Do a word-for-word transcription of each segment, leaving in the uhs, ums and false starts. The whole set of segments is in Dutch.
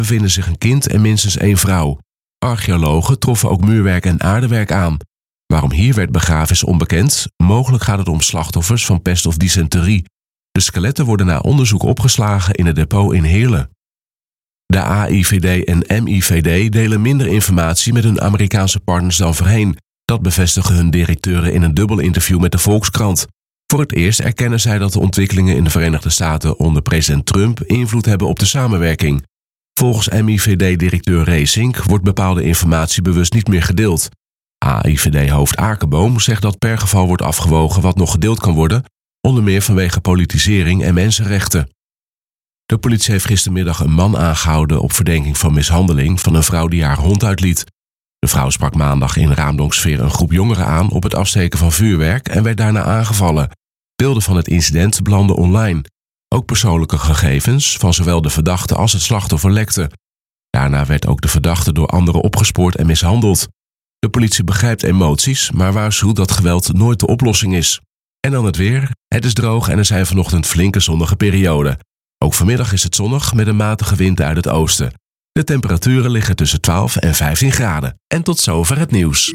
bevinden zich een kind en minstens één vrouw. Archeologen troffen ook muurwerk en aardewerk aan. Waarom hier werd begraven is onbekend. Mogelijk gaat het om slachtoffers van pest of dysenterie. De skeletten worden na onderzoek opgeslagen in het depot in Heerlen. De A I V D en M I V D delen minder informatie met hun Amerikaanse partners dan voorheen. Dat bevestigen hun directeuren in een dubbel interview met de Volkskrant. Voor het eerst erkennen zij dat de ontwikkelingen in de Verenigde Staten onder president Trump invloed hebben op de samenwerking. Volgens M I V D-directeur Ray Zink wordt bepaalde informatie bewust niet meer gedeeld. A I V D-hoofd Akerboom zegt dat per geval wordt afgewogen wat nog gedeeld kan worden, onder meer vanwege politisering en mensenrechten. De politie heeft gistermiddag een man aangehouden op verdenking van mishandeling van een vrouw die haar hond uitliet. De vrouw sprak maandag in Raamdonksveer een groep jongeren aan op het afsteken van vuurwerk en werd daarna aangevallen. Beelden van het incident belanden online. Ook persoonlijke gegevens van zowel de verdachte als het slachtoffer lekten. Daarna werd ook de verdachte door anderen opgespoord en mishandeld. De politie begrijpt emoties, maar waarschuwt dat geweld nooit de oplossing is. En dan het weer. Het is droog en er zijn vanochtend flinke zonnige perioden. Ook vanmiddag is het zonnig met een matige wind uit het oosten. De temperaturen liggen tussen twaalf en vijftien graden. En tot zover het nieuws.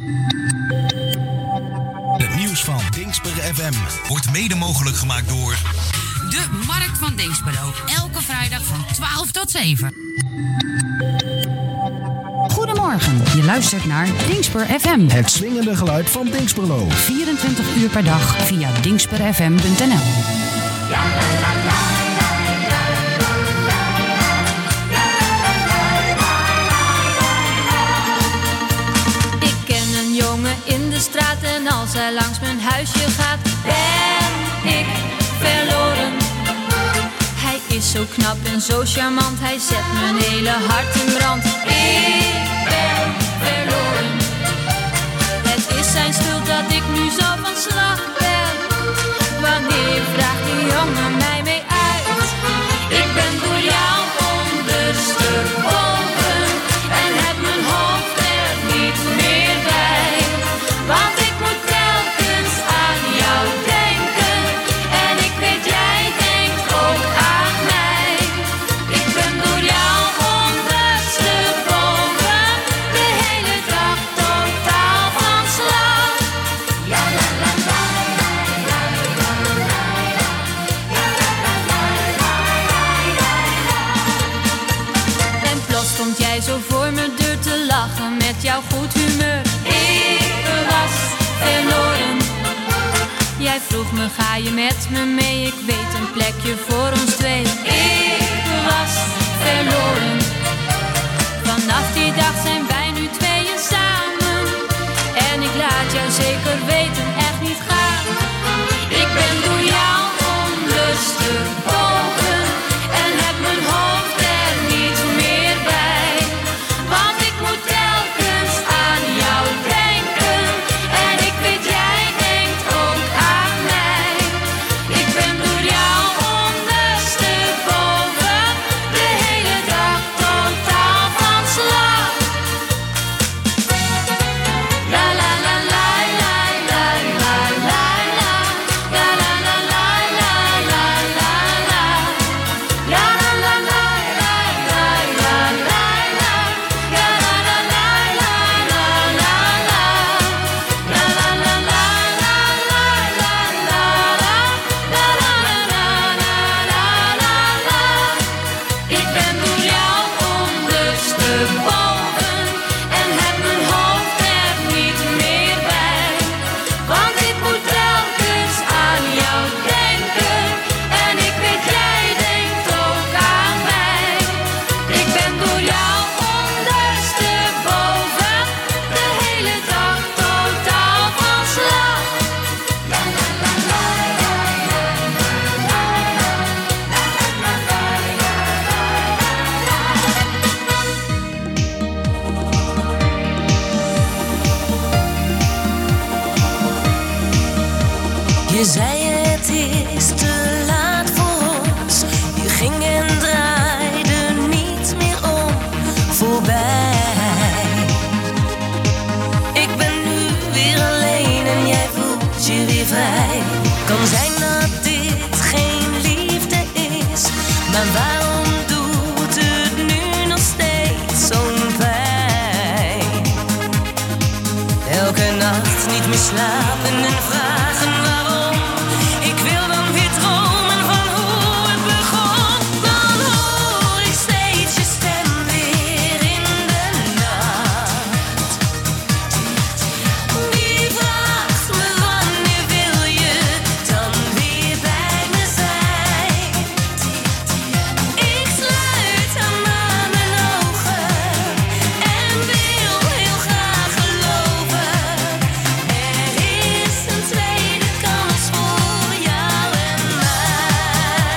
Het nieuws van Dingsper F M wordt mede mogelijk gemaakt door de Markt van Dinxperlo. Elke vrijdag van twaalf tot zeven. Goedemorgen, je luistert naar Dingsper F M. Het swingende geluid van Dingsperlo. vierentwintig uur per dag via dingsper f m punt n l. Ja, la, la, la. In de straat en als hij langs mijn huisje gaat, ben ik verloren. Hij is zo knap en zo charmant, hij zet mijn hele hart in brand. Ik ben verloren. Het is zijn schuld dat ik nu zo van slag ben. Wanneer vraagt die jongen mij mee uit? Ik ben door jou ondersteboven en heb mijn hoofd er niet meer bij. Want ik moet telkens aan jou denken. En ik weet jij denkt ook aan mij. Ik ben door jou ondersteboven de hele dag totaal van slag. Ja la la la la la la la la. En plots stond jij zo voor mijn deur te lachen met jouw goed humeur. Verloren. Jij vroeg me, ga je met me mee? Ik weet een plekje voor ons twee. Ik was verloren. Vanaf die dag zijn wij nu tweeën samen. En ik laat jou zeker weten, echt niet gaan. Ik ben door jou ondersteboven en heb mijn hoofd er niet meer bij. Want ik moet telkens aan jou denken. En ik weet jij denkt ook aan mij. Ik ben door jou ondersteboven de hele dag totaal van slag. La la la la la la la la la. La la la la la la la la. La la la la la la la la la. La la la la la la la la. La la la la la la la la la. La la la la la la la. Ik ben door jou ondersteboven en heb mijn hoofd er niet meer bij. Want ik moet telkens aan jou denken. En ik weet jij denkt ook aan mij. Ik ben door jou ondersteboven de hele dag totaal van slag. La la la la la la la la. La la la la la Je zei het is te laat voor ons. Je ging en draaide niet meer om voorbij. Ik ben nu weer alleen en jij voelt je weer vrij. Kan zijn dat dit geen liefde is, maar waarom doet het nu slapen en vragen waarom. Ik wil dan weer dromen van hoe het begon. Dan hoor ik steeds je stem weer in de nacht. Die vraagt me wanneer wil je dan weer bij me zijn. Ik sluit aan maar mijn ogen en wil heel graag geloven. Er is een tweede kans voor jou en mij.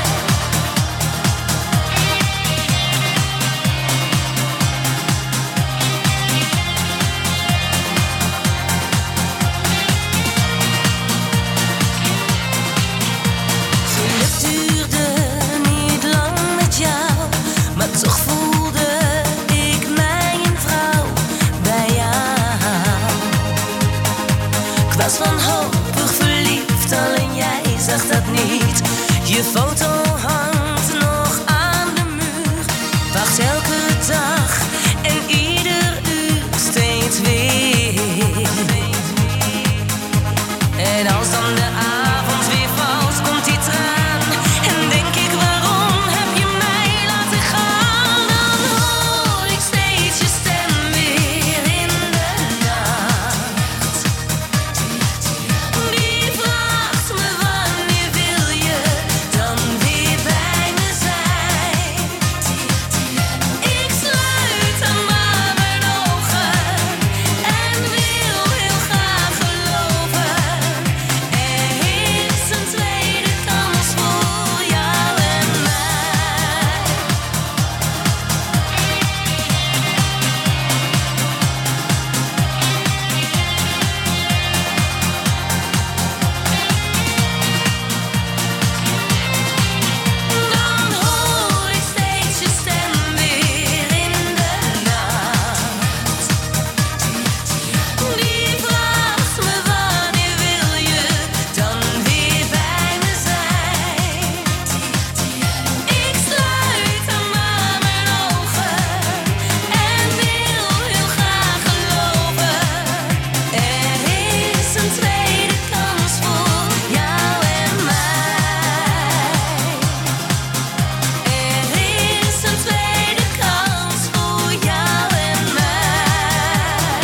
Het duurde niet lang met jou, maar toch voelde ik mij een vrouw bij jou. Ik was wanhopig verliefd, alleen jij zag dat niet. Je foto hangt nog aan de muur, wacht elke dag en ieder uur steeds weer. En als dan de avond weer valt, komt die traan. En denk ik, waarom heb je mij laten gaan? Dan hoor ik steeds je stem weer in de nacht. Die vraagt me wanneer wil je dan weer bij me zijn. Ik sluit dan maar mijn ogen en wil heel graag geloven. Er is een tweede kans voor jou en mij. Dan hoor ik steeds je stem weer in de nacht. Die vraagt me wanneer wil je dan weer bij me zijn. Ik sluit dan maar mijn ogen en wil heel graag geloven. Er is een tweede kans voor jou en mij. Er is een tweede kans voor jou en mij.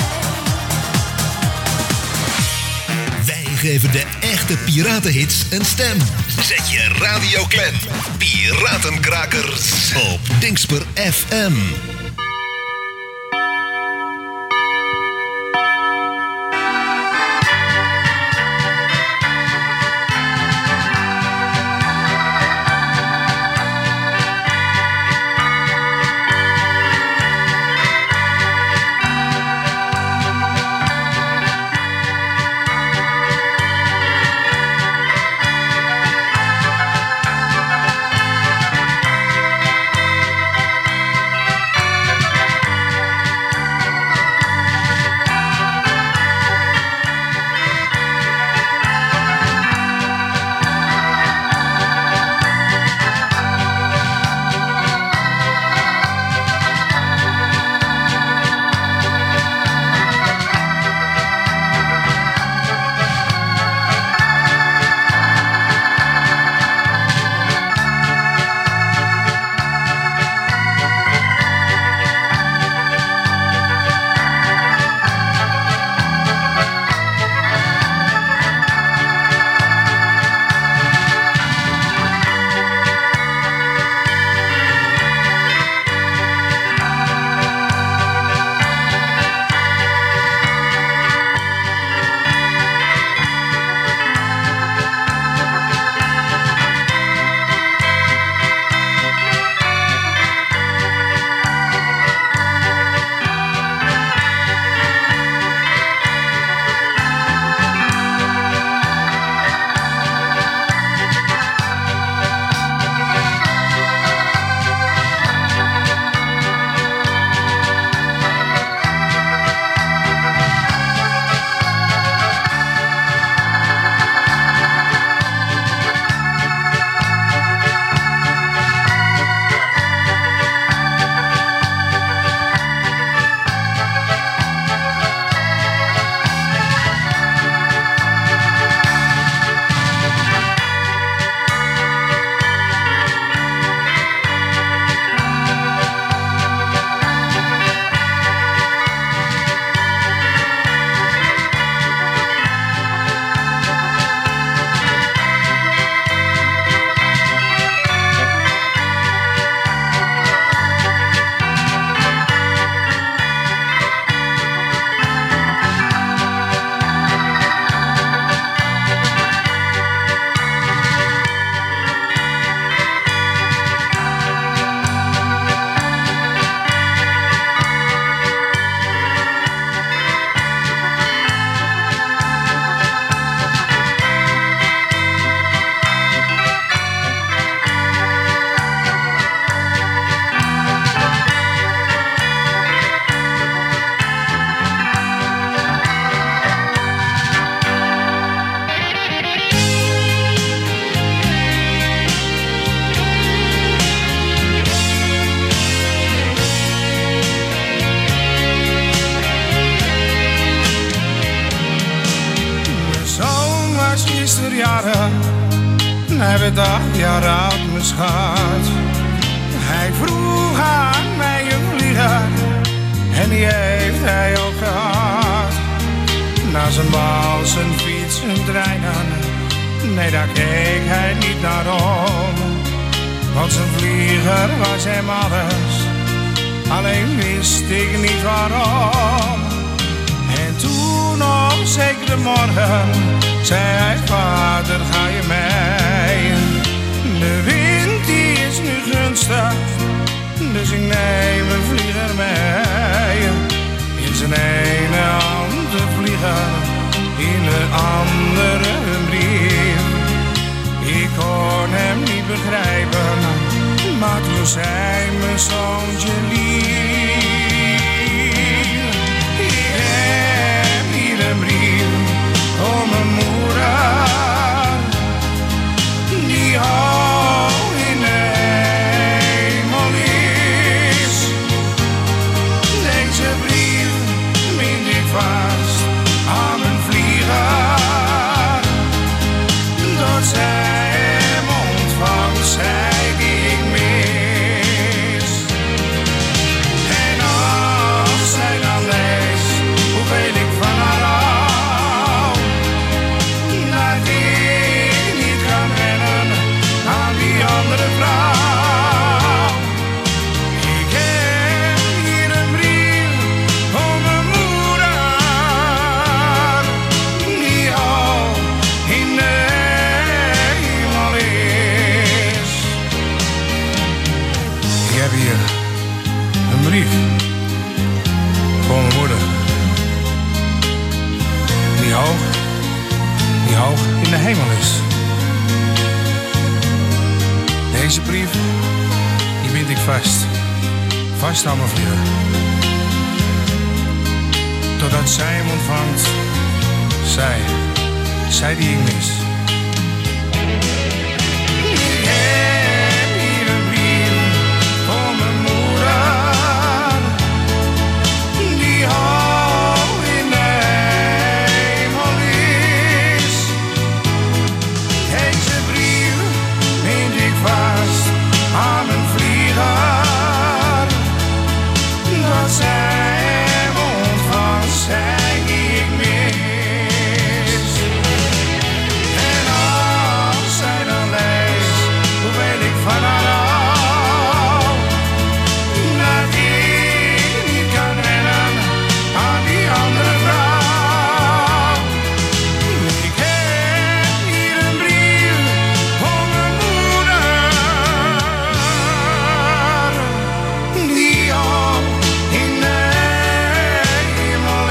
Wij geven de echte piratenhits een stem. Zet je Radio Clan. Piratenkrakers op Dingsper F M. Ik hij werd acht jaar oud, mijn schat. Hij vroeg aan mij een vlieger en die heeft hij ook gehad. Na zijn bal, zijn fiets, zijn treinen, nee daar keek hij niet naar om. Want zijn vlieger was hem alles, alleen wist ik niet waarom. En toen op zekere morgen zei hij, vader ga je mee? De wind die is nu gunstig, dus ik neem een vlieger mee. In zijn ene hand de vlieger, in de andere een brief. Ik kon hem niet begrijpen, maar toen zei mijn zoontje lief. Ik heb hier een brief voor mijn moeder, die hoog in de hemel is. Deze brief bind ik vast aan mijn vlieger, dat zij hem ontvangt, zij die ik mis. En als zij dan leest hoeveel ik van haar hou, dat ik niet kan wennen aan die andere vrouw. Ik heb hier een brief voor mijn moeder, die al in de hemel is. Ik heb hier een brief voor mijn moeder, die hoog, die hoog in de hemel is. Deze brief, die bind ik vast, vast aan mijn vlieger, totdat zij hem ontvangt, zij, zij die ik mis. Ik heb hier een brief voor mijn moeder, die hoog in de hemel is. Deze brief bind ik vast aan mijn vlieger, dat zij hem ontvangt, zij die ik mis. En als zij dan leest hoeveel ik van haar hou, dat ik niet kan wennen aan die andere vrouw. Ik heb hier een brief voor mijn moeder, die al in de hemel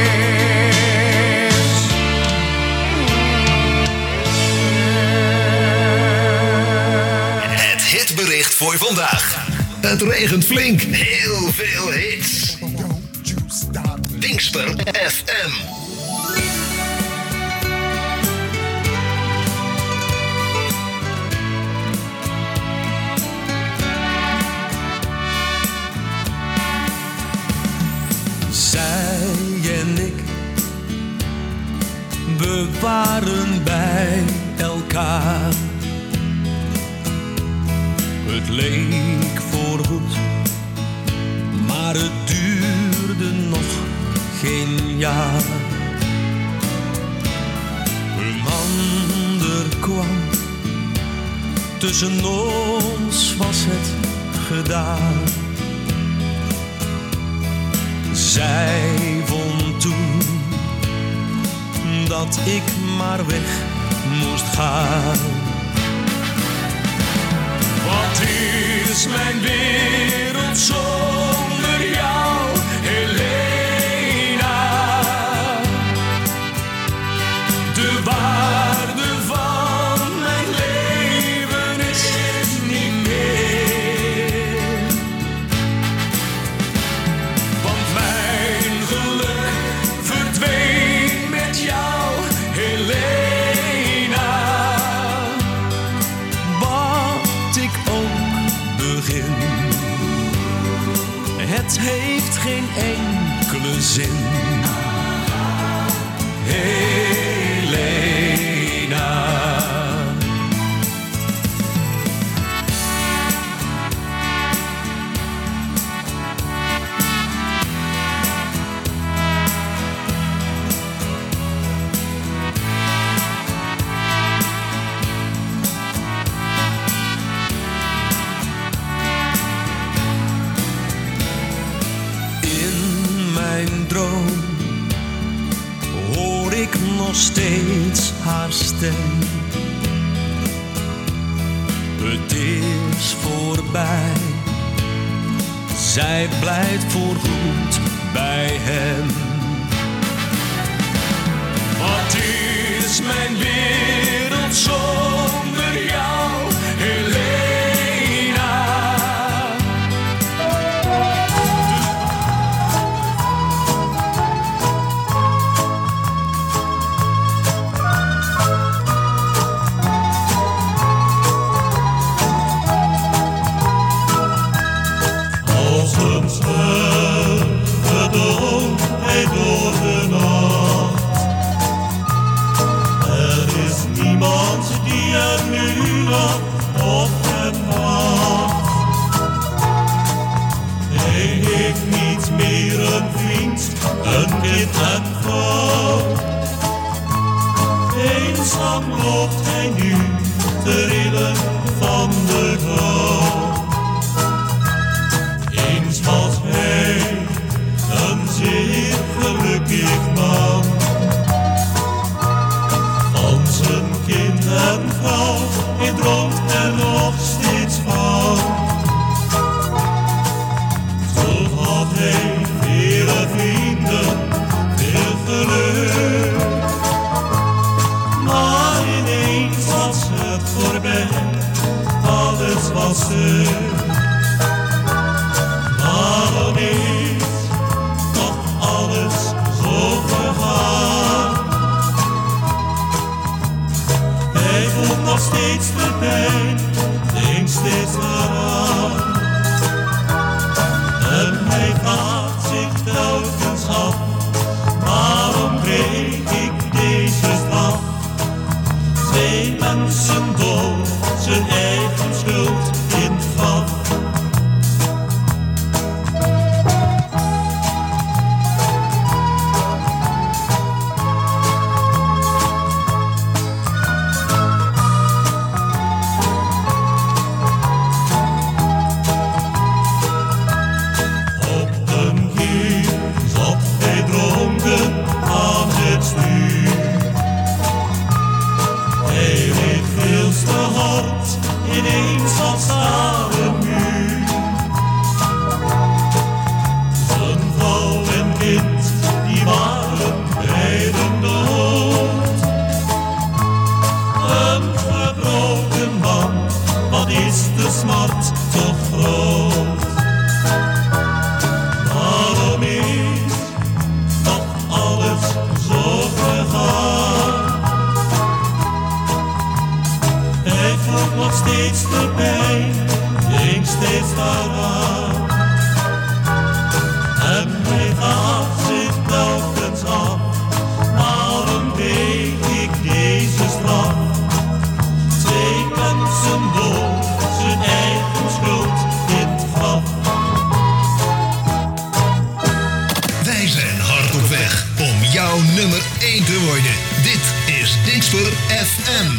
is. Het hitbericht voor vandaag. Het regent flink. Heel veel hits. Pinkster F M. Zij en ik, we waren bij elkaar. Het leek voorgoed, maar het duurde nog geen jaar. Een ander kwam, tussen ons was het gedaan. Zij vond toen dat ik maar weg moest gaan. Wat is mijn wereld zonder jou, Helena? De waarde van mijn leven is niet meer. Want mijn geluk verdween met jou, Helena. Wat ik ook begin, het heeft geen enkele zin. Helena, droom hoor ik nog steeds haar stem. Het is voorbij, zij blijft voorgoed bij hem. Wat is mijn wereld zonder jou, Helena? Als een ster verdooft hij door de nacht. Er is niemand die er nu nog op hem wacht. Hij heeft niet meer een vriend, een kind en vrouw. Eenzaam loopt hij nu te rillen van de kou. Eens was hij een zeer gelukkig man. Van zijn kind en vrouw, hij droomt er nog steeds van. Zo had hij vele vrienden, veel geluk. Maar ineens was het voorbij, alles was stuk. Waarom is toch alles zo vergaan? Hij voelt nog steeds de pijn, denkt steeds eraan. En hij vraagt zich telkens af, waarom kreeg ik deze straf? Twee mensen dood, zijn eigen schuld in het vat. Ineens als aan een muur. Zijn vrouw en kind, die waren beiden dood. Een gebroken man, wat is de smart toch groot? Waarom is toch alles zo vergaan? Hij voelt nog steeds de pijn, denkt steeds daaraan. En hij vraagt zich telkens af, waarom kreeg ik deze straf? Twee mensen dood, zijn eigen schuld in het graf. Wij zijn hard op weg om jouw nummer één te worden. Dit is Dingsper F M.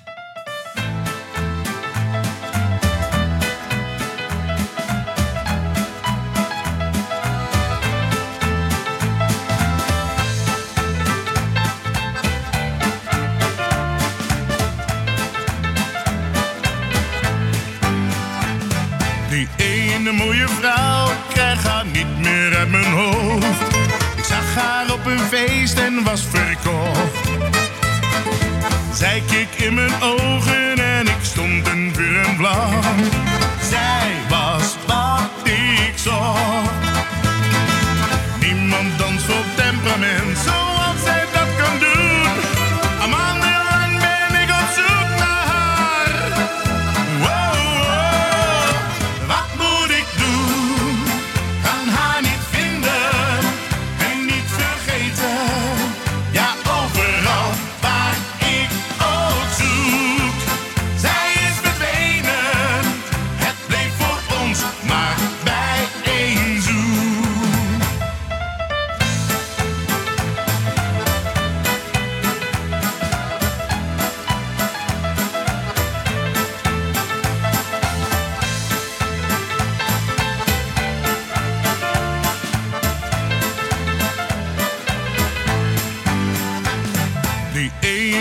Die ene mooie vrouw, ik krijg haar niet meer uit mijn hoofd. Ik zag haar op een feest en was verkocht. Zij keek in mijn ogen en ik stond een vuur en vlam. Zij was wat ik zocht. Niemand danst vol temperament zoals zij dat kan doen. Een maandenlang ben ik op zoek naar haar. Wow, wow. Wat moet ik doen? Kan haar niet vinden en niet vergeten. Ja, overal waar ik ook zoek. Zij is verdwenen, het bleef voor ons maar bij één zoen.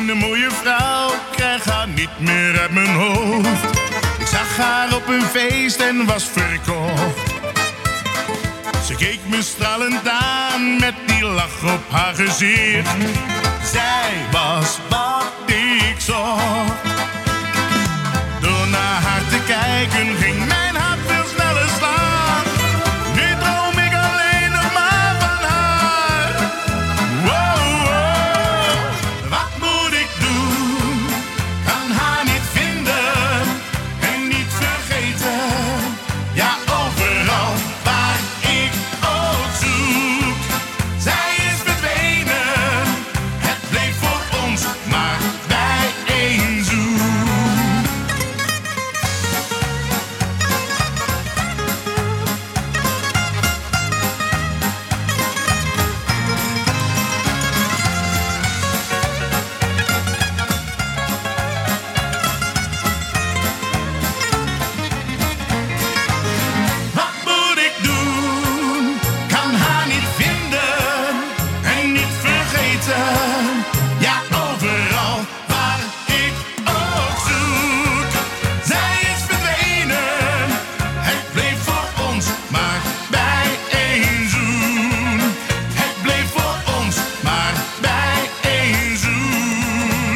Een mooie vrouw, ik krijg haar niet meer uit mijn hoofd. Ik zag haar op een feest en was verkocht. Ze keek me stralend aan met die lach op haar gezicht. Zij was wat ik zocht. Door naar haar te kijken ging mijn hart veel sneller slaan. Nu droom ik alleen nog maar van haar. Wow, wow. Wat moet ik doen? Kan haar niet vinden en niet vergeten. Ja, overal waar ik ook zoek. Zij is verdwenen. Het bleef voor ons maar bij één zoen. Wat moet ik doen? Kan haar niet vinden en niet vergeten. Ja, overal waar ik ook zoek. Zij is verdwenen. Het bleef voor ons maar bij één zoen. Het bleef voor ons maar bij één zoen.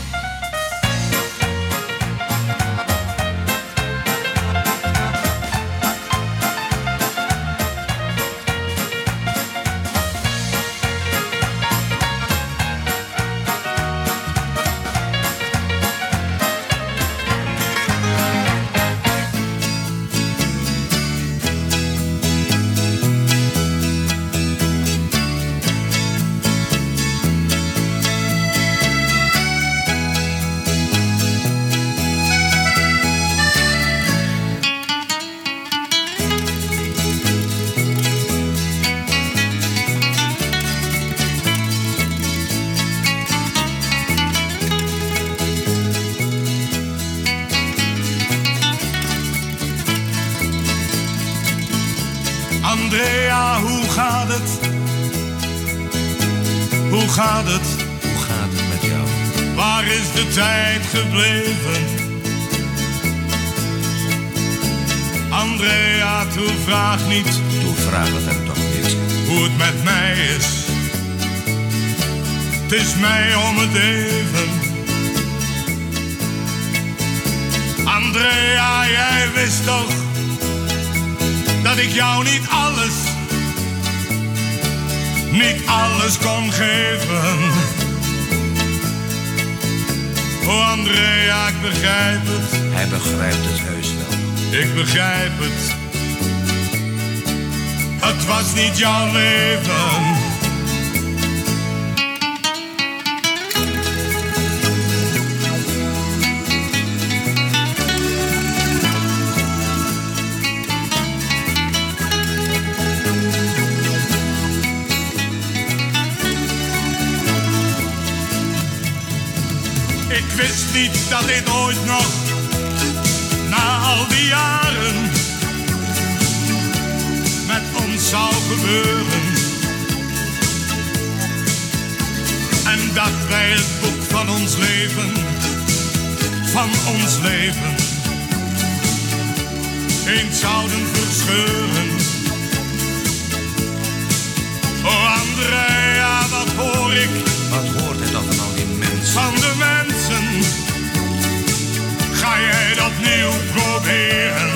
Andrea, hoe gaat het? Hoe gaat het? Hoe gaat het met jou? Waar is de tijd gebleven? Andrea, toe vraag niet Toen vraag het hem toch niet. hoe het met mij is. Het is mij om het even. Andrea, jij wist toch dat ik jou niet alles, niet alles kon geven. Oh Andrea, ik begrijp het. Hij begrijpt het heus wel. Ik begrijp het. Het was niet jouw leven. Ik wist niet dat dit ooit nog, na al die jaren, met ons zou gebeuren. En dat wij het boek van ons leven, van ons leven, eens zouden verscheuren. Oh Andrea, wat hoor ik? Wat hoort hij dan van al die mensen? Van de mensen. Ga jij dat opnieuw proberen?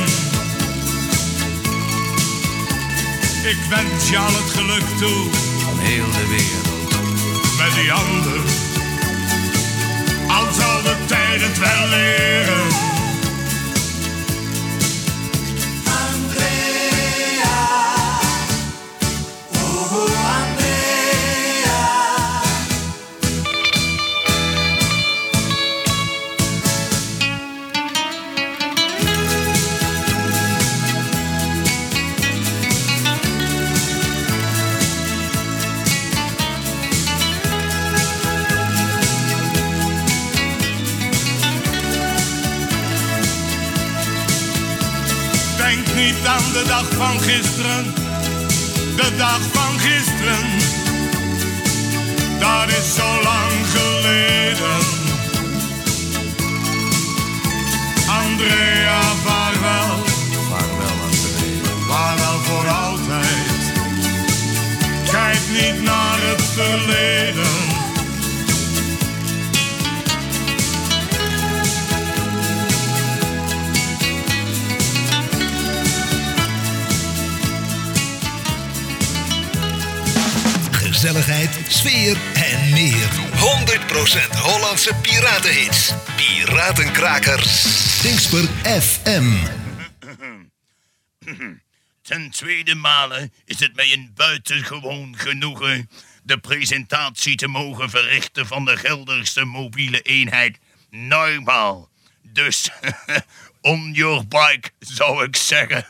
Ik wens je al het geluk toe. Van heel de wereld. Met die ander. Al zal de tijd het wel leren. Niet aan de dag van gisteren, de dag van gisteren, dat is zo lang geleden. Andrea, vaarwel. Vaarwel, Andrea. Vaarwel voor altijd. Kijk niet naar het verleden. Gezelligheid, sfeer en meer. honderd procent Hollandse piratenhits. Piratenkrakers. Dingsper F M. Ten tweede male is het mij een buitengewoon genoegen de presentatie te mogen verrichten van de Gelderse mobiele eenheid Neumaal. Dus on your bike, zou ik zeggen.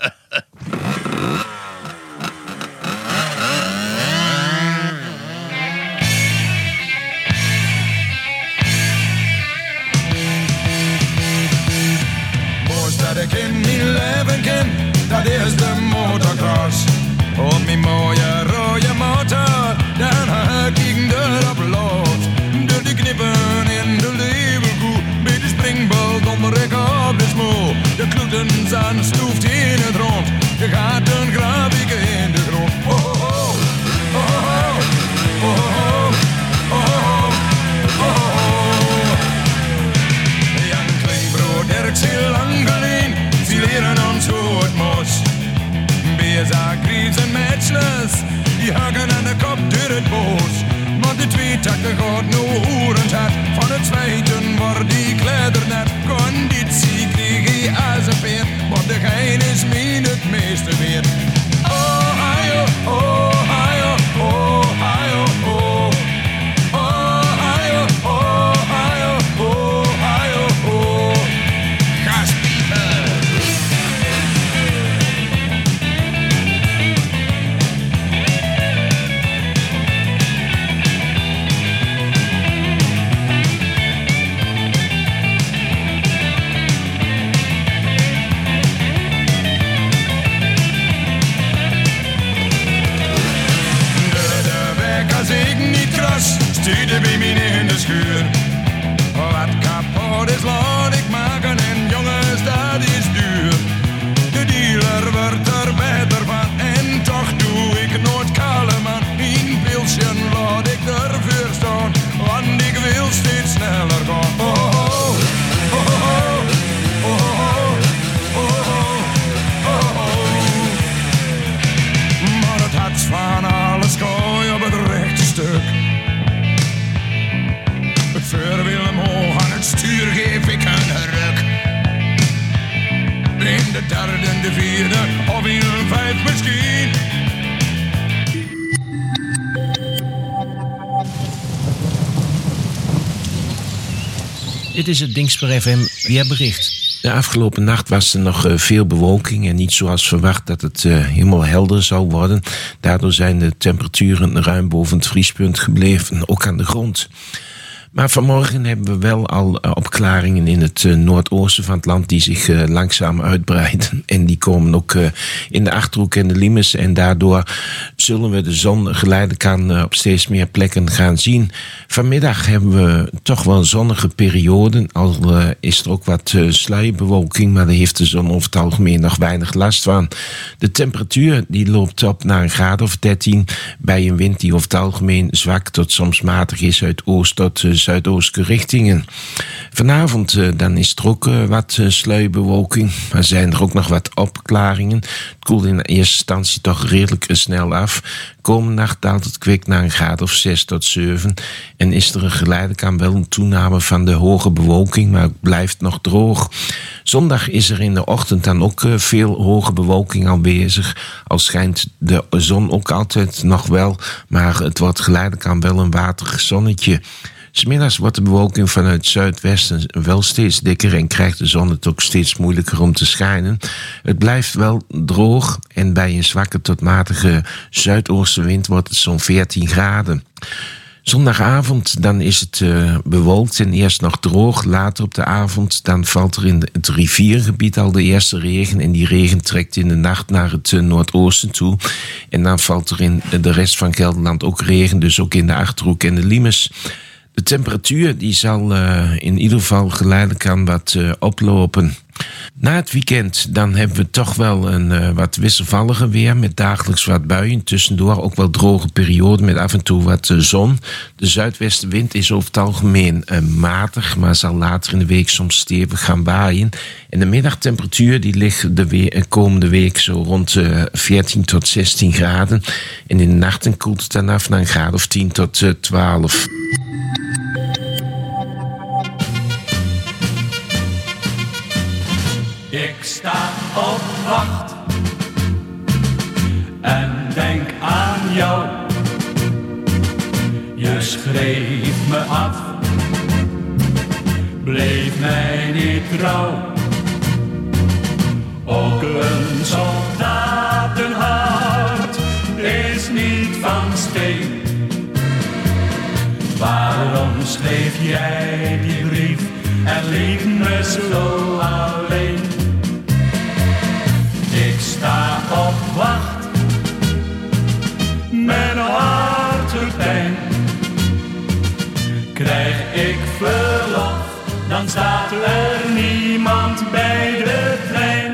Dat ik in mijn leven ken, dat is de motocross. Op mijn mooie rode motor, dan haak ik erop los. Door de knippen in de leeuwenkoe, met de springboot onder ik op de smoel. De kloeten zijn stoeft in het rond, de gaten graaf ik in de grond. Oh, oh, oh, oh, oh, oh, oh, oh, oh. Jan Kleinbroer, Dirk, zeer lang geleden, ze leren ons hoe het moest. Beza, Greaves en Matchless, die haken aan de kop door het bos. Maar de twee takken gaat nu hoerend hard, van het zwijten wordt die kleider net. Conditie kreeg hij als een peer, maar de gein is min het meeste weer. Oh, hajo, oh, hajo, oh, hajo, oh. Oh, hajo, oh, hajo, oh, hajo, oh. Gaspiepen. Als ik niet kras, stuurde bij mij in de schuur. Wat kapot is, laat ik maken en jongens, dat is duur. De dealer wordt er beter van en toch doe ik nooit kale man. Een pilsje laat ik ervoor staan, want ik wil steeds sneller gaan. Oh, oh, oh, oh, oh, oh, oh, oh, oh. Maar het hart van alles gooi op het rechte stuk. Voor Willem Hoog aan het stuur geef ik een ruk. In de derde, de vierde of in een vijf misschien. Dit is het Dingsper F M weerbericht. De afgelopen nacht was er nog uh, veel bewolking en niet zoals verwacht dat het uh, helemaal helder zou worden. Daardoor zijn de temperaturen ruim boven het vriespunt gebleven, ook aan de grond. Maar vanmorgen hebben we wel al uh, opklaringen in het uh, noordoosten van het land die zich uh, langzaam uitbreiden. En die komen ook uh, in de Achterhoek en de Limes. En daardoor zullen we de zon geleidelijk aan uh, op steeds meer plekken gaan zien. Vanmiddag hebben we toch wel zonnige perioden. Al uh, is er ook wat uh, sluierbewolking, maar daar heeft de zon over het algemeen nog weinig last van. De temperatuur die loopt op naar een graad of dertien bij een wind die over het algemeen zwak tot soms matig is uit oost tot uh, zuidoostelijke richtingen. Vanavond uh, dan is er ook uh, wat uh, sluierbewolking, maar zijn er ook nog wat opklaringen. Het koelt in eerste instantie toch redelijk uh, snel af. Komende nacht daalt het kwik naar een graad of zes tot zeven en is er geleidelijk aan wel een toename van de hoge bewolking, maar het blijft nog droog. Zondag is er in de ochtend dan ook uh, veel hoge bewolking aanwezig. Al schijnt de zon ook altijd nog wel, maar het wordt geleidelijk aan wel een waterig zonnetje. 'S Middags wordt de bewolking vanuit het zuidwesten wel steeds dikker en krijgt de zon het ook steeds moeilijker om te schijnen. Het blijft wel droog en bij een zwakke tot matige zuidoostenwind wordt het zo'n veertien graden. Zondagavond dan is het uh, bewolkt en eerst nog droog. Later op de avond dan valt er in het riviergebied al de eerste regen. En die regen trekt in de nacht naar het uh, noordoosten toe. En dan valt er in de rest van Gelderland ook regen. Dus ook in de Achterhoek en de Limes. De temperatuur die zal uh, in ieder geval geleidelijk aan wat uh, oplopen. Na het weekend dan hebben we toch wel een uh, wat wisselvalliger weer met dagelijks wat buien. Tussendoor ook wel droge perioden met af en toe wat uh, zon. De zuidwestenwind is over het algemeen uh, matig, maar zal later in de week soms stevig gaan waaien. En de middagtemperatuur die ligt de we- komende week zo rond uh, veertien tot zestien graden. En in de nachten koelt het dan af naar een graad of tien tot twaalf. Ik sta op wacht en denk aan jou. Je schreef me af, bleef mij niet trouw. Ook een soldatenhart is niet van steen. Waarom schreef jij die brief en liet me zo alleen? Ik sta op wacht, mijn hart doet pijn. Krijg ik verlof, dan staat er niemand bij de trein.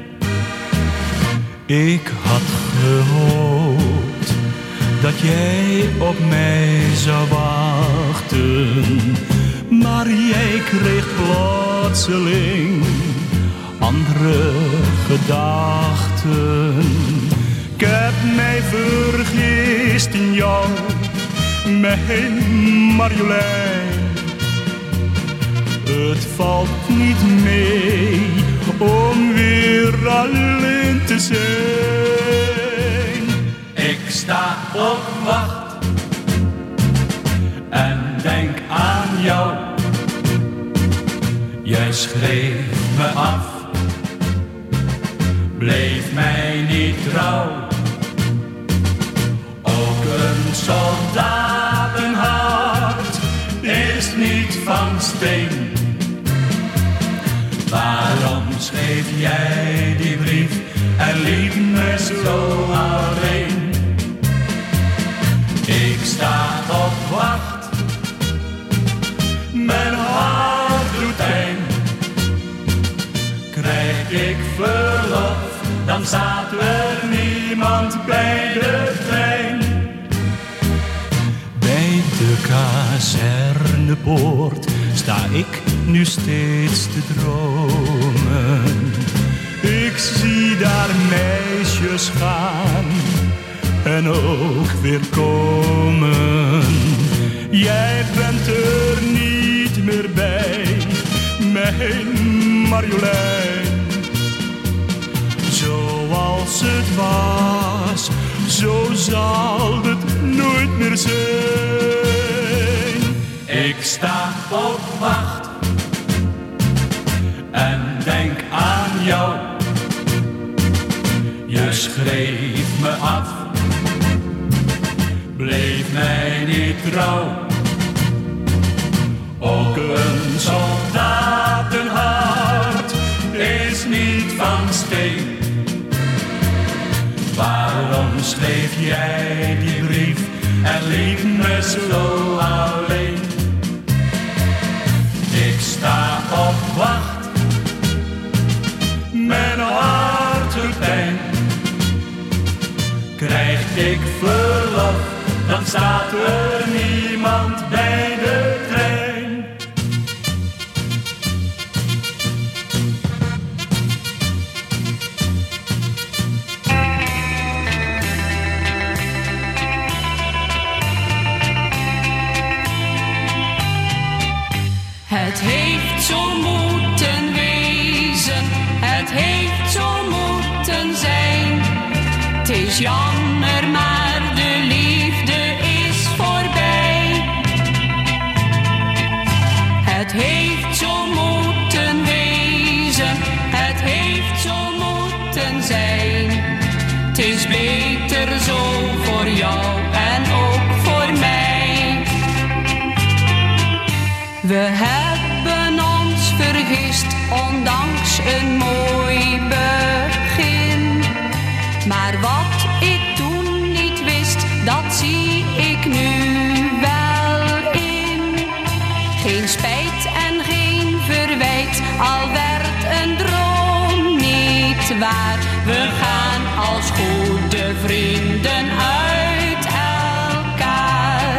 Ik had gehoopt dat jij op mij zou wachten, maar jij kreeg plotseling andere gedachten. Ik heb mij vergist in jou, mijn Marjolein. Het valt niet mee om weer alleen te zijn. Ik sta op wacht en denk aan jou. Jij schreef me af, bleef mij niet trouw. Ook een soldatenhart is niet van steen. Waarom schreef jij die brief en liet me zo alleen? Ik sta op wacht, mijn hart doet pijn. Krijg ik verlof, dan staat er niemand bij de trein. Bij de kazernepoort sta ik nu steeds te dromen. Ik zie daar meisjes gaan en ook weer komen. Jij bent er niet meer bij, mijn Marjolein. Zoals het was, zo zal het nooit meer zijn. Ik sta op wacht en denk aan jou. Je schreef me af, bleef mij niet trouw. Ook een soldatenhart is niet van steen. Waarom schreef jij die brief en liet me zo alleen? Ik sta op wacht, mijn hart doet pijn. Krijg ik verlof, dan staat er niemand bij de trein. Het heeft zo moeten wezen, het heeft zo moeten zijn. Het is jammer, maar de liefde is voorbij. Het heeft zo moeten wezen, het heeft zo moeten zijn. Het is beter zo voor jou en ook voor mij. We hebben ons vergist, ondanks een mooi begin. Maar wat ik toen niet wist, dat zie ik nu wel in. waar. We gaan als goede vrienden uit elkaar.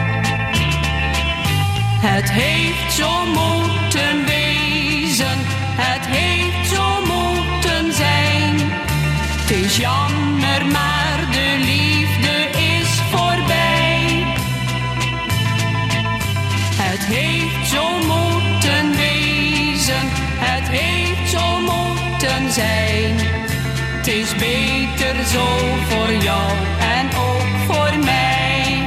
Het heeft zo moeten wezen, het heeft zo moeten zijn. Het is jammer, maar de liefde is voorbij. Het heeft zo moeten wezen, het heeft zo moeten zijn. Het is beter zo voor jou en ook voor mij.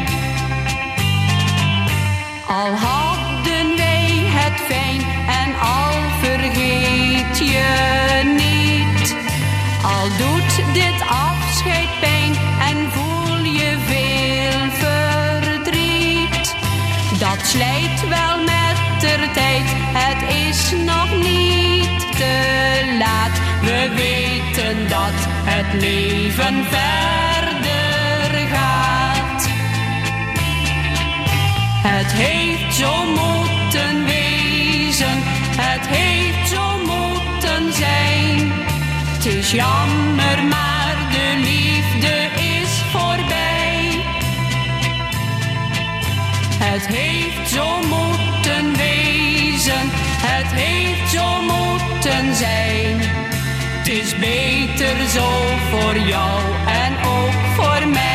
Al hadden wij het fijn en al vergeet je niet. Al doet dit afscheid pijn en voel je veel verdriet. Dat slijt wel met de tijd, het is nog niet te laat. We weten dat het leven verder gaat. Het heeft zo moeten wezen, het heeft zo moeten zijn. Het is jammer, maar de liefde is voorbij. Het heeft zo moeten wezen, het heeft zo moeten zijn. Het is beter zo voor jou en ook voor mij.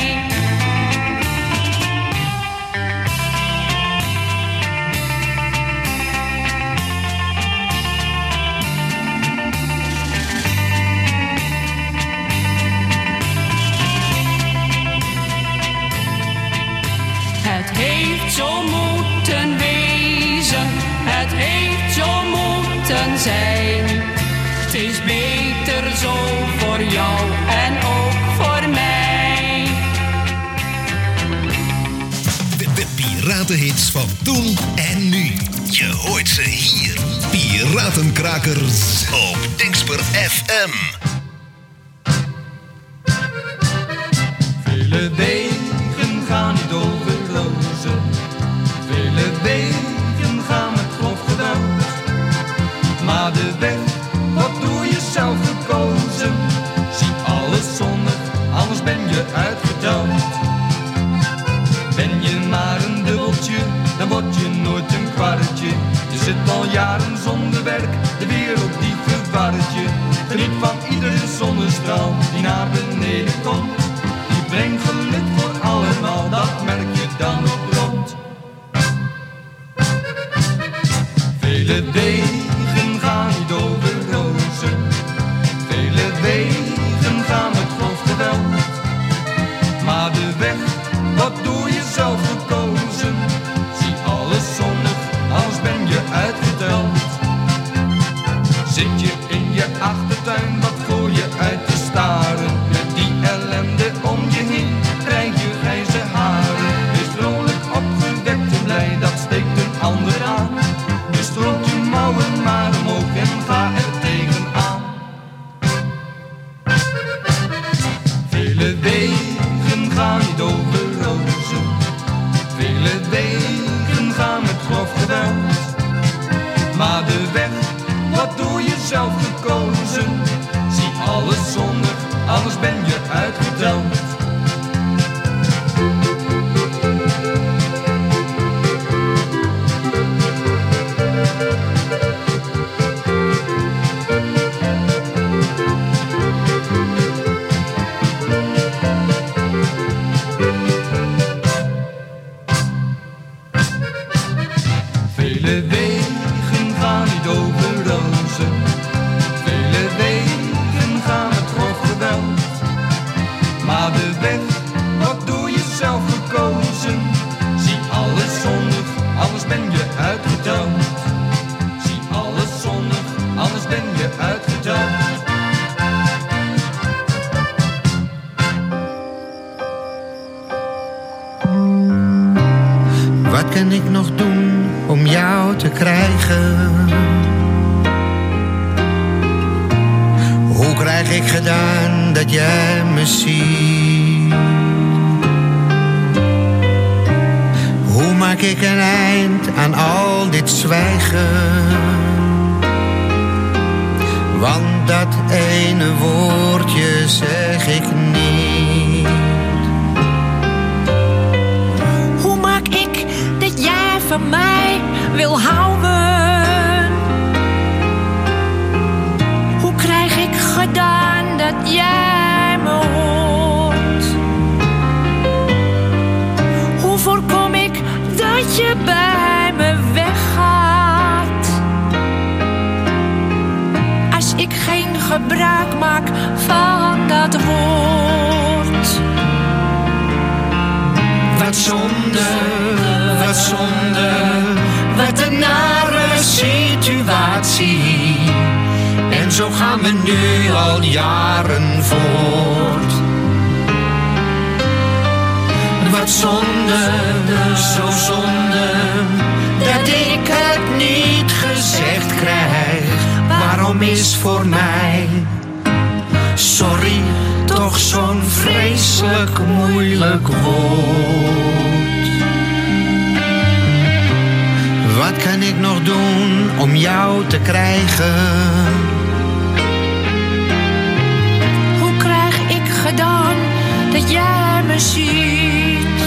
Het heeft zo moeten wezen, het heeft zo moeten zijn. Het is beter zo voor jou en ook voor mij. De, de piratenhits van toen en nu. Je hoort ze hier. Piratenkrakers op Dingsper F M. Vele wegen gaan niet over rozen. Vele wegen gaan met grof geweld. Maar de weg wordt door jezelf gekozen. Zie alles zonnig, anders ben je uitgeteld. Ben je maar een dubbeltje, dan word je nooit een kwartje. Je zit al jaren zonder werk, de wereld die verwart je. Geniet van iedere zonnestraal die naar beneden komt. Die brengt geluk voor allemaal, dat merk je dan op rond. Vele wegen gaan niet over rozen. Vele wegen gaan met grof geweld. Maar de weg wordt door jezelf gekozen. Zie alles zonnig, anders ben je uitgeteld. Zit je in je achtertuin, wat voor je uit te staren. Met die ellende om je heen, krijg je grijze haren. Wees vrolijk opgewekt en blij, dat steekt een ander aan. Dus stroomt je mouwen maar omhoog en ga er tegenaan. Vele wegen gaan niet over rozen. Vele wegen gaan met grof geweld. Maar de weg wordt door jezelf gekozen. Zie alles zonnig, anders ben je uitgeteld. Vele wegen gaan niet over rozen. Vele wegen gaan met grof geweld. Maar de weg wordt door jezelf gekozen. Zie alles zonnig, anders ben je uitgeteld. Zie alles zonnig, anders ben je uitgeteld. Wat kan ik nog doen om jou te krijgen? Hoe krijg ik gedaan dat jij me ziet? Hoe maak ik een eind aan al dit zwijgen? want dat ene woordje zeg ik niet. Hoe maak ik dat jij van mij wil houden? Hoe krijg ik gedaan dat jij me hoort? Hoe voorkom ik dat je bij me weggaat? Als ik geen gebruik maak van dat woord. Wat zonde, wat zonde, wat een nare situatie. En zo gaan we nu al jaren voort. Wat zonde, zo zonde, dat ik het niet gezegd krijg. Waarom is voor mij, sorry, toch zo'n vreselijk moeilijk woord. Wat kan ik nog doen om jou te krijgen? Hoe krijg ik gedaan dat jij me ziet?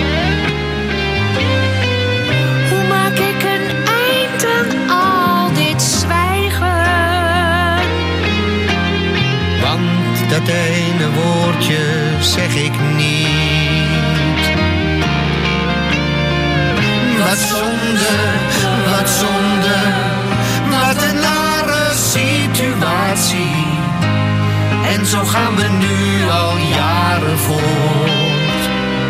Hoe maak ik een eind aan al dit zwijgen? Want dat ene woordje zeg ik niet. Wat zonde, wat zonde, wat een nare situatie. En zo gaan we nu al jaren voort.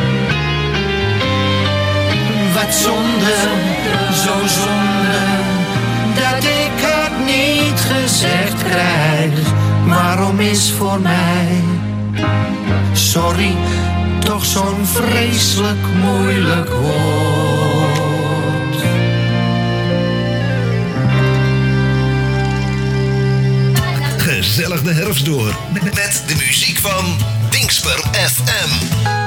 Wat zonde, zo zonde, dat ik het niet gezegd krijg. Waarom is voor mij, sorry, toch zo'n vreselijk moeilijk woord. Gezellig de herfst door met de muziek van Dingsper F M.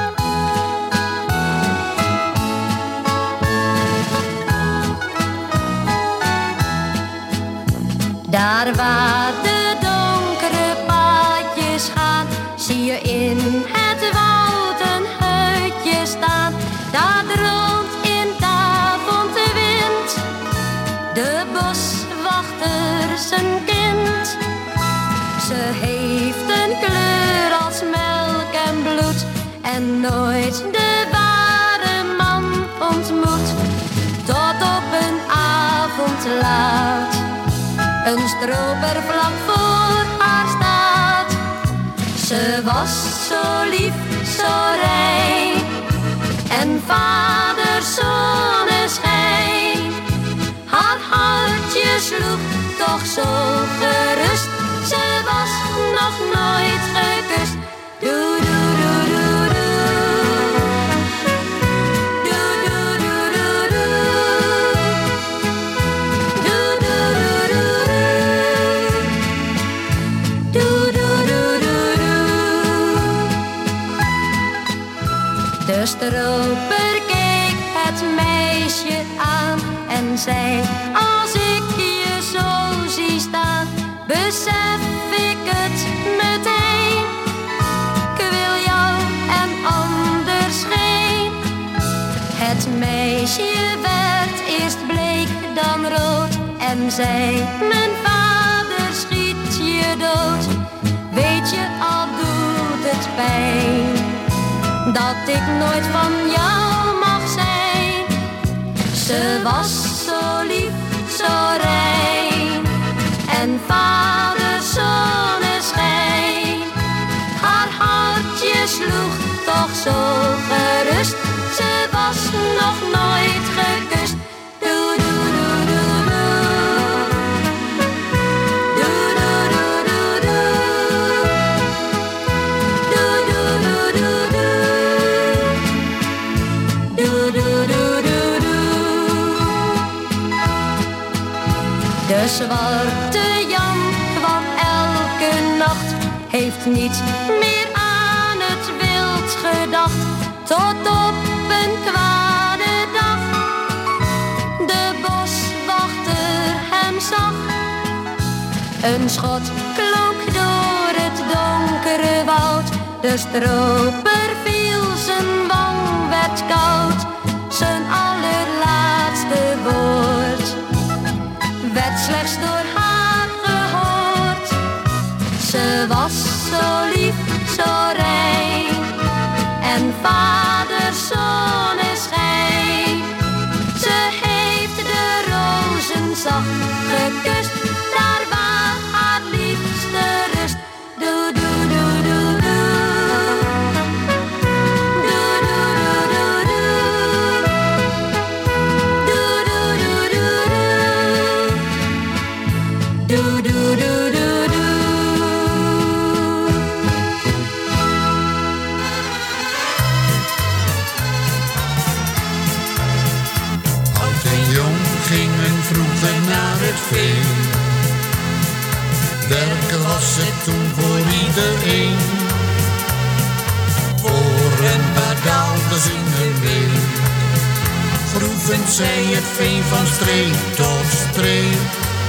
Daar waar de donkere paadjes gaan, zie je in het woud een hutje staan. Daar droomt in de avond de wind, de boswachter zijn kind. Ze heeft een kleur als melk en bloed en nooit de ware man ontmoet. Tot op een avond laat een stroper vlak voor haar staat. Ze was zo lief, zo rein en vader zonneschijn. Haar hartje sloeg toch zo gerust, ze was nog nooit gekust. Doe, doe, doe, doe, doe. Doe, doe, doe, doe, doe. Doe, doe, doe, doe, doe. Doe, doe, doe, doe, doe. De stroper keek het meisje aan en zei: als ik je zo zie staan, besef ik het meteen. Ik wil jou en anders geen. Het meisje werd eerst bleek, dan rood en zei: mijn vader schiet je dood. Weet je, al doet het pijn, dat ik nooit van jou mag zijn. Ze was zo lief, zo rein en vader zonneschijn. Haar hartje sloeg toch zo gerust, ze was nog nooit gekust. Doe, doe, doe, doe, doe. Doe, doe, doe, doe, doe. Doe, doe, doe, doe, doe. Doe, doe, doe, doe, doe. De zwarte Jan kwam elke nacht, heeft niet meer aan het wild gedacht. Tot op een kwade dag de boswachter hem zag. Een schot klonk door het donkere woud. De stroper viel, zijn wang werd koud. Zijn allerlaatste woord werd slechts door haar gehoord. Ze was zo lief, zo rein en vaders zonneschijn. Ze heeft de rozen zacht gekust, daar waar haar liefste rust. Doe, doe, doe, doe, doe. Doe, doe, doe, doe, doe. Doe, doe, doe, doe, doe. Doe, doe, doe, doe, doe. Oud en jong gingen vroeger naar het veen. Werken was het toen voor iedereen. Voor een paar daalders in de week groeven zij het veen van streek tot streek.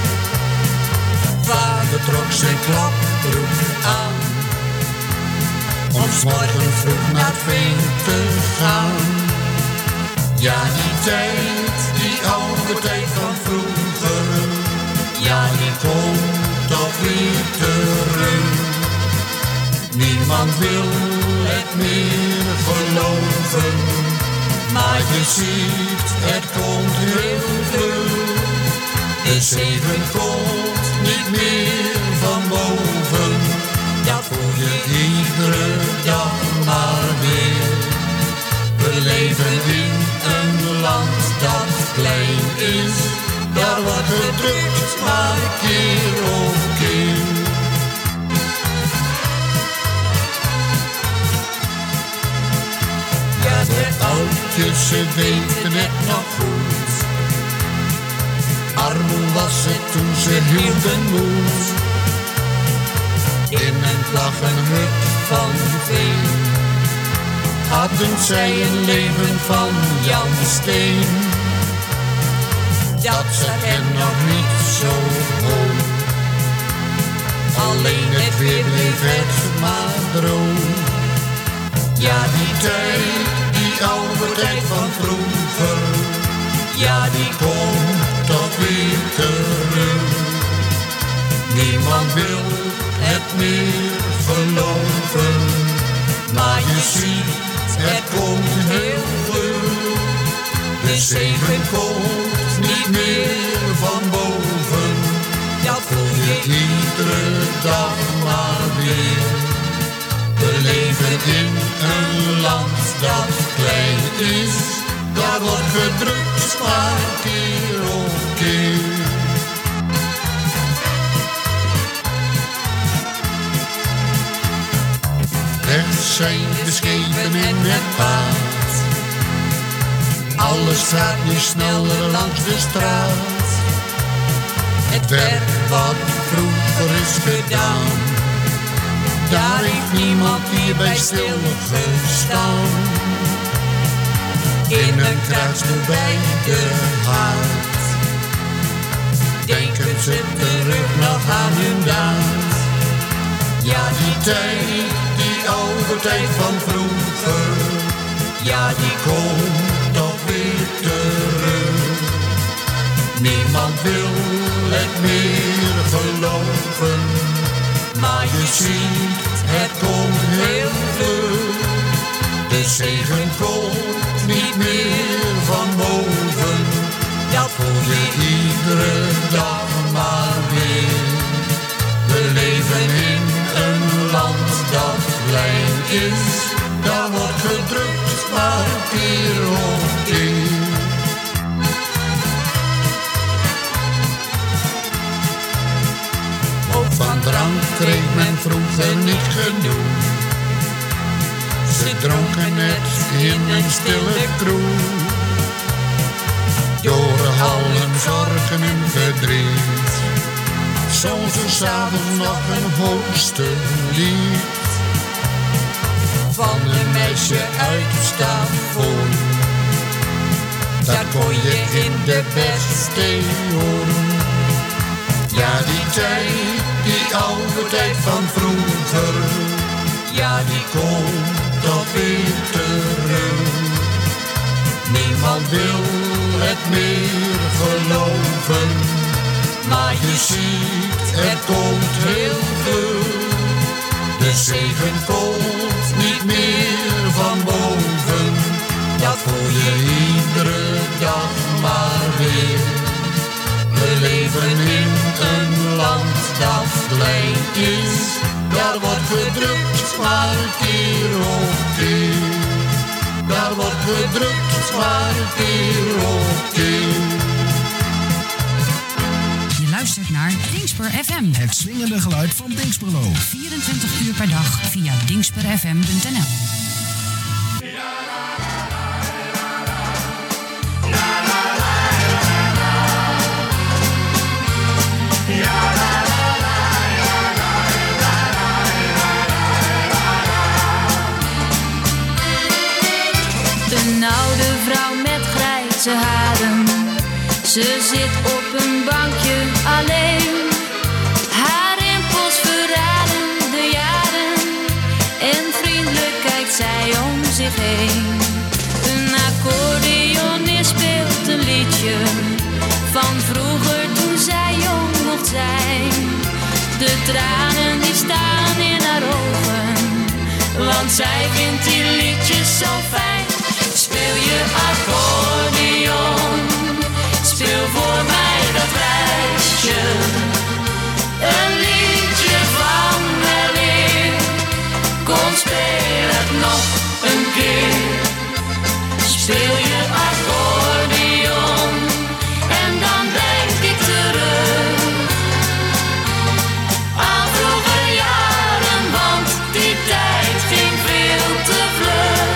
Vader trok zijn klapbroek aan om 's morgens vroeg naar het veen te gaan. Ja, die tijd, die oude tijd van vroeger, ja, die komt toch weer terug. Niemand wil het meer geloven, maar je ziet, het komt heel vlug. De zegen komt niet meer van boven, dat voel je iedere dag maar weer. We leven in een land dat klein is, daar wordt gedrukt maar keer op keer. Ja, de oudjes, ze weten het nog goed. Armoe was het toen ze hielden moed. In een plaggenhut van veen hadden zij een leven van Jan Steen. Dat zat hen nog niet zo hoog. Alleen het weer bleef het maar droog. Ja, die tijd, die oude tijd van vroeger, ja, die komt toch weer terug. Niemand wil het meer geloven, maar je ziet, het komt heel vlug. De zegen komt niet meer van boven, dat voel je iedere dag maar weer. We leven in een land dat klein is, daar wordt gedrukt maar keer op keer. Rechts zijn de schepen en het paard, alles gaat nu sneller langs de straat. Het werk wat vroeger is gedaan, daar heeft niemand hierbij stilgestaan. In een kruisdoel bij de haard denken ze terug nog aan hun daad. Ja, die tijd, die oude tijd van vroeger, ja, die komt toch weer terug. Niemand wil het meer geloven, maar je ziet, het komt heel vlug. De zegen komt niet meer van boven, dat voel je iedere dag maar weer. We leven in een land dat klein is, daar wordt gedrukt maar keer op keer. Ook van drank kreeg men vroeger niet genoeg. Ze dronken het in een stille kroeg. Door hallen zorgen en verdriet zong ze s'avonds nog een hoogste lied. Van een meisje uit Stavoren, daar kon je in de beste horen. Ja, die tijd, die oude tijd van vroeger, ja, die komt toch weer terug. Niemand wil het meer geloven, maar je ziet, het komt heel veel. De zegen komt niet meer van boven, dat voel je iedere dag maar weer. We leven in een land dat klein is, daar wordt gedrukt maar keer op keer. Daar wordt gedrukt maar keer op keer. Je luistert naar Dingsper F M. Het swingende geluid van Dingsperlo. vierentwintig uur per dag via dingsper f m punt n l. Een oude vrouw met grijze haren, ze zit op een bankje alleen. Haar rimpels verraden de jaren en vriendelijk kijkt zij om zich heen. Een accordeonist speelt een liedje van vroeger toen zij jong mocht zijn. De tranen die staan in haar ogen, want zij vindt die liedjes zo fijn. Speel je accordeon, speel voor mij dat wijsje. Een liedje van weleer, kom speel het nog een keer. Speel je accordeon en dan denk ik terug aan vroeger jaren, want die tijd ging veel te vlug.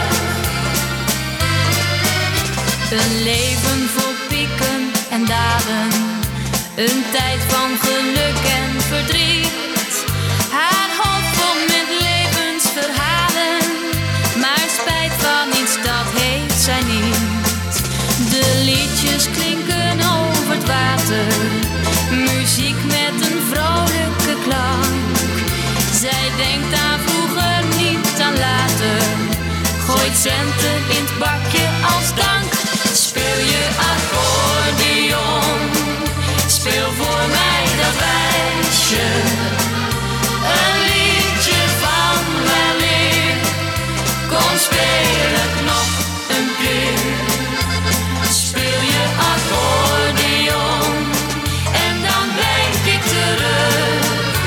Een leven vol pieken en dalen, een tijd van geluk en verdriet. Haar hoofd vol met levensverhalen, maar spijt van iets dat heeft zij niet. De liedjes klinken over het water, muziek met een vrolijke klank. Zij denkt aan vroeger, niet aan later, gooit centen in het bakje als dank. Speel je accordeon, speel voor mij dat wijsje. Een liedje van weleer, kom speel het nog een keer. Speel je accordeon en dan denk ik terug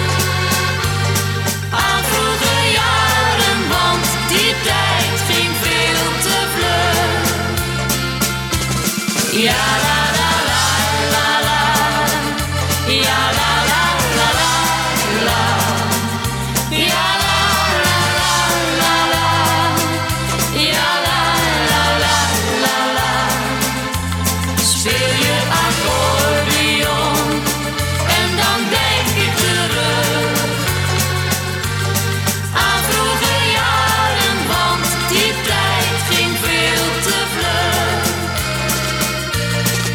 aan vroeger jaren, want die tijd ging veel te vlug. Ja la la la la la, ja la la la la la, ja la la la la la, ja la la la la la. Speel je accordeon en dan denk ik terug aan vroeger jaren, want die tijd ging veel te vlug.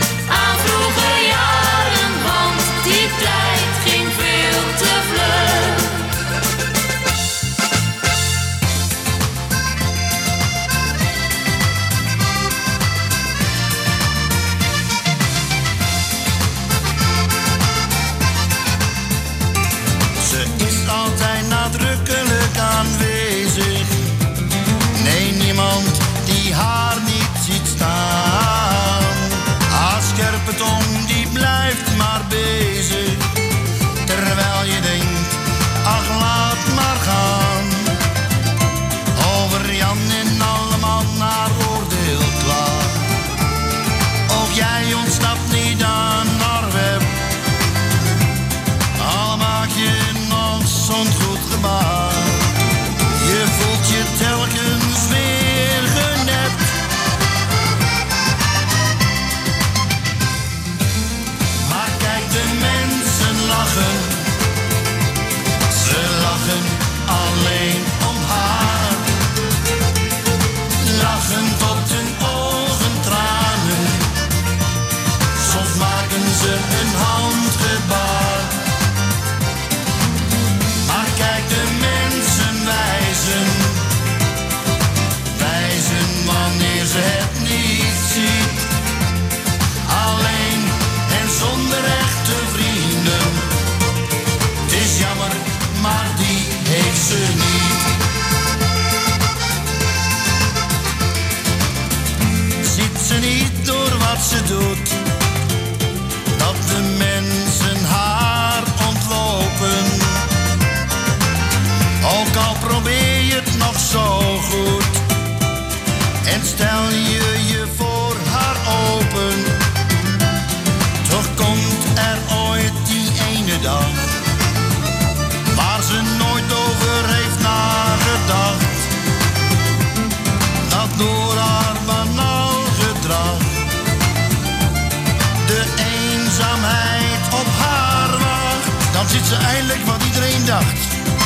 ze het niet ziet. Alleen en zonder echte vrienden. Het is jammer, maar die heeft ze niet. Ziet ze niet door wat ze doet, dat de mensen haar ontlopen. Ook al probeer je het nog zo goed en stel je je voor haar open, toch komt er ooit die ene dag waar ze nooit over heeft nagedacht, dat door haar banaal gedrag de eenzaamheid op haar wacht. Dan ziet ze eindelijk wat iedereen dacht.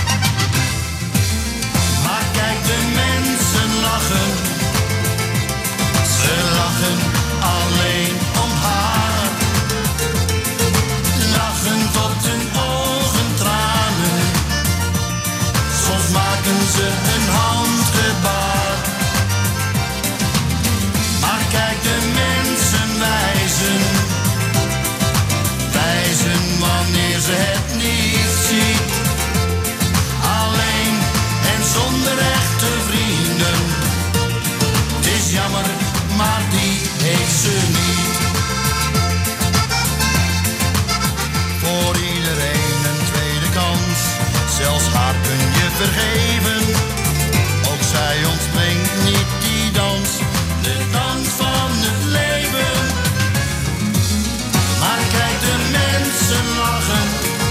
Maar kijk, de mensen lachen, ze lachen alleen om haar. Lachen tot hun ogen tranen, soms maken ze een handgebaar. Maar kijk, de mensen wijzen, wijzen wanneer ze het niet ziet. Alleen en zonder echte vrienden. Het is jammer, maar die heeft ze niet. Voor iedereen een tweede kans, zelfs haar kun je vergeven. Ook zij ontspringt niet die dans, de dans van het leven. Maar kijk, de mensen lachen,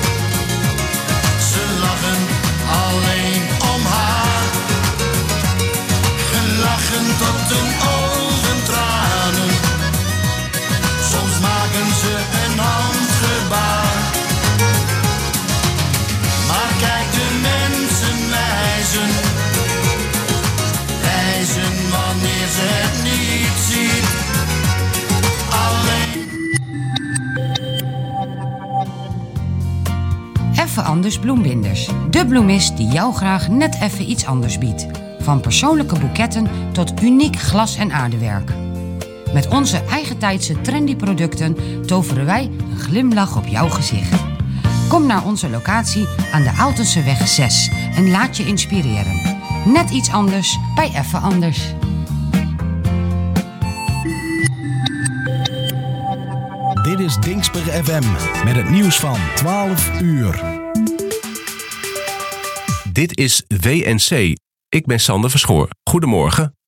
ze lachen alleen om haar. Lachen tot hun ogen tranen, soms maken ze een handgebaar. Maar kijk, de mensen wijzen, wijzen wanneer ze het niet ziet. Alleen. Even anders bloembinders. De bloemist die jou graag net even iets anders biedt. Van persoonlijke boeketten tot uniek glas- en aardewerk. Met onze eigentijdse trendy producten toveren wij een glimlach op jouw gezicht. Kom naar onze locatie aan de Aaltenseweg zes en laat je inspireren. Net iets anders bij Even Anders. Dit is Dingsper F M met het nieuws van twaalf uur. Dit is W N C. Ik ben Sander Verschoor. Goedemorgen.